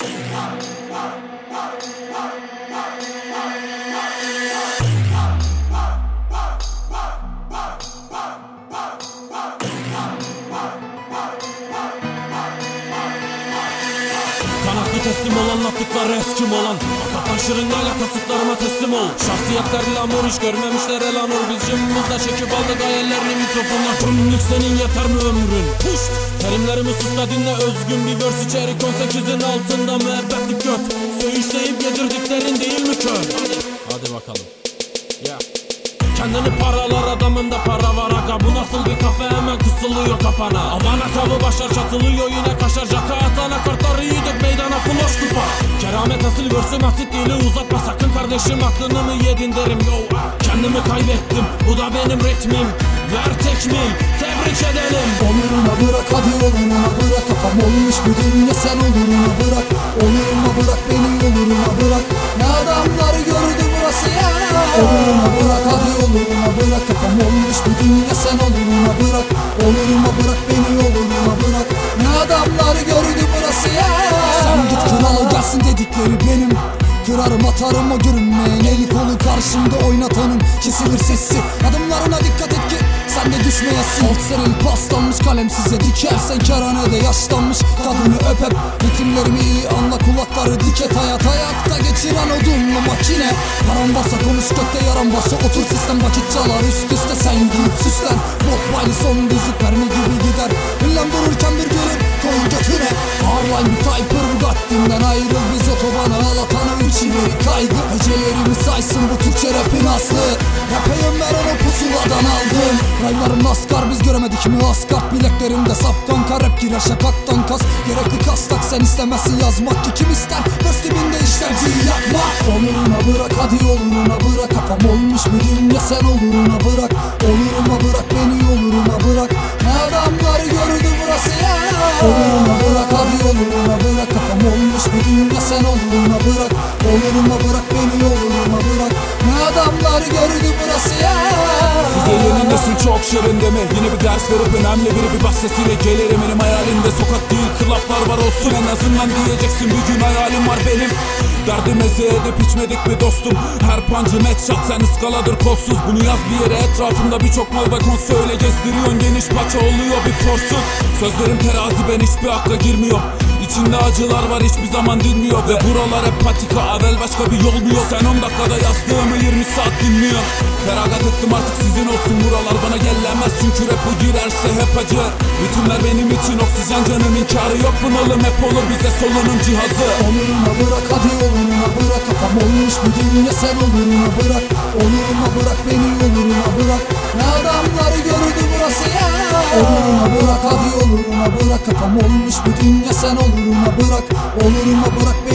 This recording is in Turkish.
Kanatlı teslim ol, anlattıkları eskim olan Akatan şırıngayla kasıtlarıma teslim ol. Şahsiyetler lamur, hiç görmemişler elanur. Biz cımmızda çekip aldık hayallerini mikrofonla. Tümlük senin yeter mi ömrün? Puşt! Terimlerimi sus da dinle, özgün bir vers içerik 18'in altında müebbetlik göt. Söğüşleyip yedirdiklerin değil mi kör? Hadi bakalım. Yeah. Kendini paralar, adamında para var aga. Bu nasıl bir kafe, hemen kısılıyor kapana. Aman akabı başlar çatılıyor yine kaşar. Jaka atana kartları yedik meydana floş kupa. Keramet asıl görsün asit dili uzatma sakın kardeşim, aklını mı yedin derim yo. Kendimi kaybettim, bu da benim ritmim. Ver tekmil, tebrik edelim. Oluruna bırak, hadi oluruna bırak. Kafam olmuş bir dünya, sen oluruna bırak. Oluruna bırak, beni oluruna bırak. Ne adamlar gördü burası ya. Oluruna bırak, hadi oluruna bırak. Kafam olmuş bir dünya, sen oluruna bırak. Oluruna bırak, beni oluruna bırak. Ne adamlar gördü burası ya. Sen git kral gelsin dedikleri benim. Kırarım atarım o görünmeyen, eli kolu karşımda oynatanın kesilir sesi. Adımlarına dikkat et ki sen de düşmeyesin. Alt senelik paslanmış kalem size dikersen kerhanede yaşlanmış kadını öp hep. Ritimlerimi iyi anla, kulakları diket. Hayata geçiren odunlu makine. Param varsa konuş, gökte yaran varsa otur. Sistem vakit çalar üst üste, sen giyip süslen. Bot baylı son düzlük mermi gibi gider. Ünlem dururken bir görün koy götüne. Harline bir Typer Bugatti'nden ayrıl, biz otobana alatanı içleri kaygı. Hecelerimi saysın bu Türkçe rapin aslı. Rapeyim ver onu pusuladan aldım. Raylarım naskar, biz göremedik mi askat. Bileklerimde safkan rap girer şakaktan kas. Gerekli kastak, sen istemezsin yazmak ki kim ister. Göz dibinde işlemciyi yakmak. Oluruna bırak, hadi oluruna bırak. Kafam olmuş bir dünya, sen oluruna bırak. Oluruna bırak, beni oluruna bırak. Ne adamlar gördü burası ya. Oluruna bırak, hadi oluruna bırak. Kafam olmuş bir dünya, sen oluruna bırak. Oluruna bırak, beni oluruna bırak. Ne adamlar gördü burası ya. Size yeni nesil çok şirin deme. Yine bir ders verip önemli biri bir bas sesiyle gelirim. Benim hayalimde sokak değil klaplar var olsun. En azından diyeceksin bir gün hayalim var benim. Derdimizi edip içmedik mi dostum? Her pancı headshot, sen ıskaladır kolsuz. Bunu yaz bir yere, etrafında birçok mal ve kon. Söyle gezdiriyorsun, geniş paça oluyor bir forsun. Sözlerim terazi, ben hiçbir akla girmiyor. İçinde acılar var, hiçbir zaman dinmiyor. Ve buralar hep patika, evvel başka bir yol mu yok? Sen 10 dakikada yazdığımı 20 saat dinliyor. Feragat ettim artık, sizin olsun buralar. Bana gellemez çünkü rap bu girerse hep acı. Ritimler benim için oksijen, canım inkarı yok. Bunalım hep olur bize solunum cihazı. Oluruna bırak, hadi oluruna bırak. Kafam olmuş bir dünya, sen oluruna bırak. Oluruna bırak, beni oluruna bırak. Ne adamlar gördü burası ya. Oluruna bırak, hadi oluruna bırak. Kafam olmuş bir dünya, sen oluruna bırak. Oluruna bırak, beni